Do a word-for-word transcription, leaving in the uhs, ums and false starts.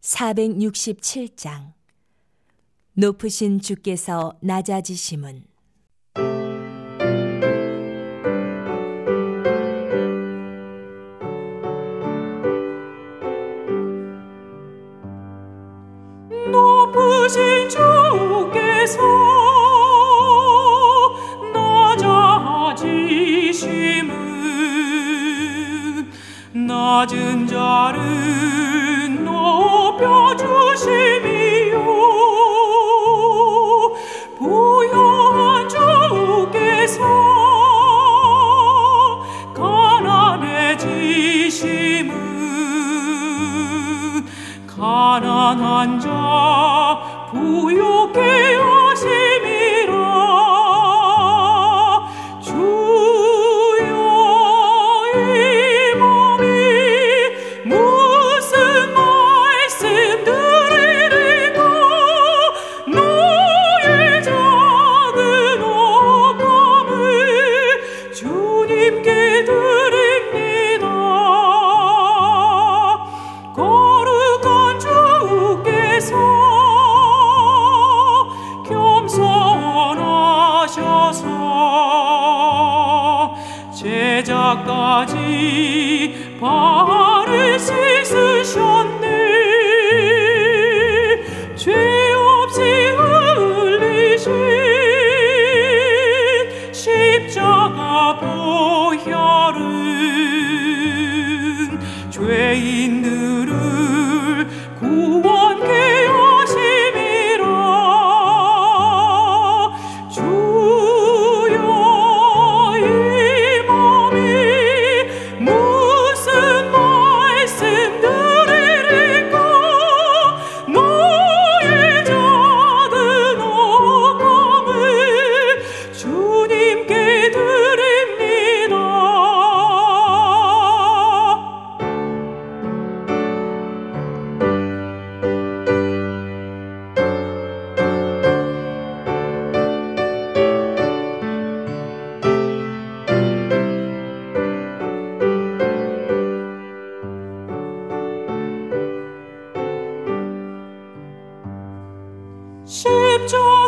사백육십칠 장. 높으신 주께서 낮아지심은. 높으신 주께서 낮아지심은 낮은 자를 높여주심이요 부요한 주께서 가난해지심은 가난한 자 부요케 하심이라. 주여 이 몸이 무슨 말씀 드리리까. 나의 작은 어감을 주님께 드립니다. 거룩한 주께서 겸손하셔서 제자까지 발을 씻으셨네. 죄 없이 흘리신 십자가 보혈은 죄인들을 구원케 하심이라. 주여 이 몸이 무슨 말씀 드리리까. 나의 작은 어감을 주님께 드립니다. 십자가